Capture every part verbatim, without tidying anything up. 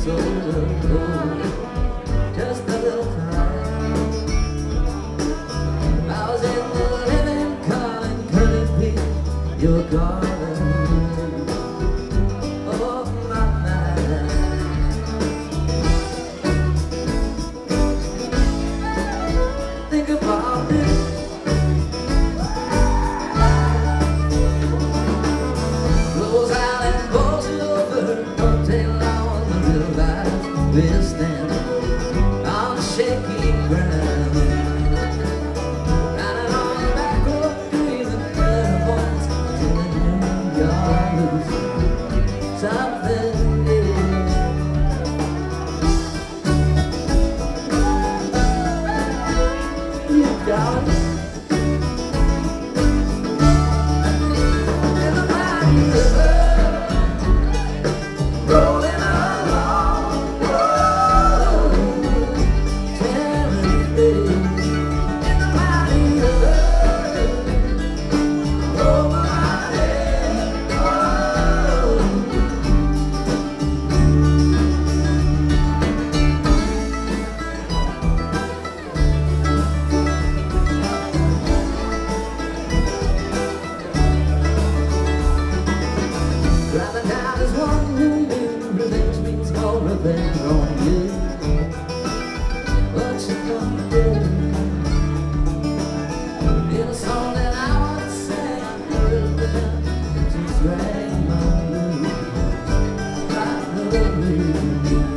just a little time. I was in the living calling, could it be your garden? Oh my mind, think about it. Close out and close it over, don't take long to realize we're standing on shaky ground. Riding on the back road, dreaming better points till the New York blues. Something new. You got it. Driving down is one who knew revenge means more revenge on you. What you gonna do? In a song that I once sang, I heard them to drag my blues right away.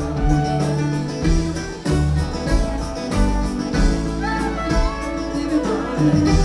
Think about it.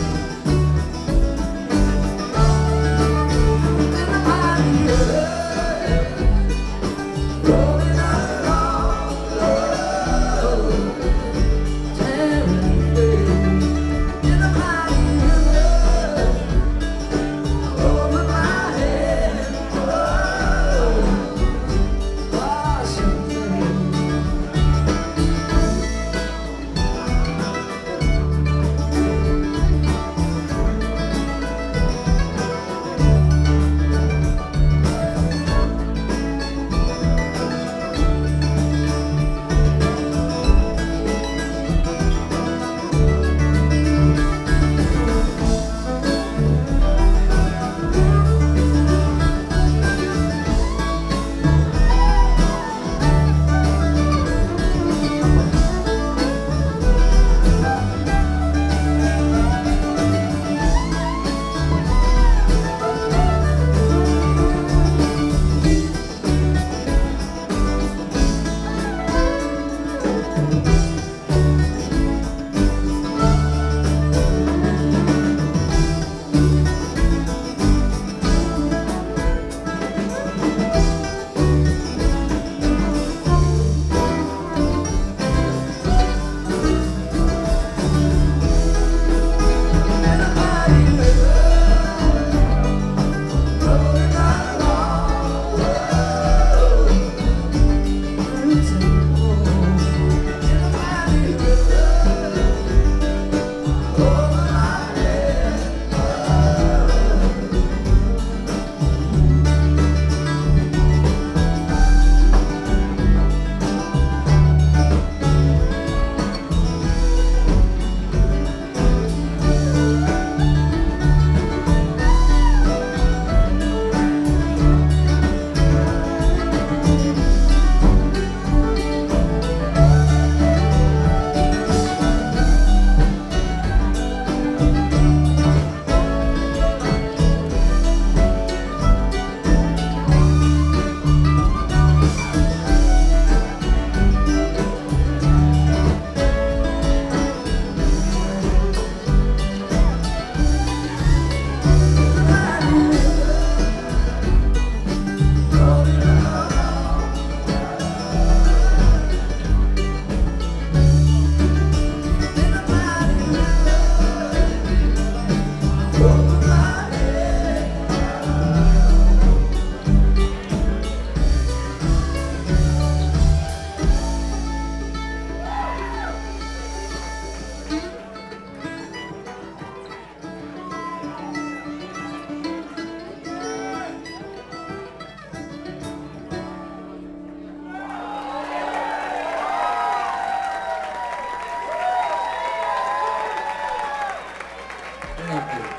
Thank you.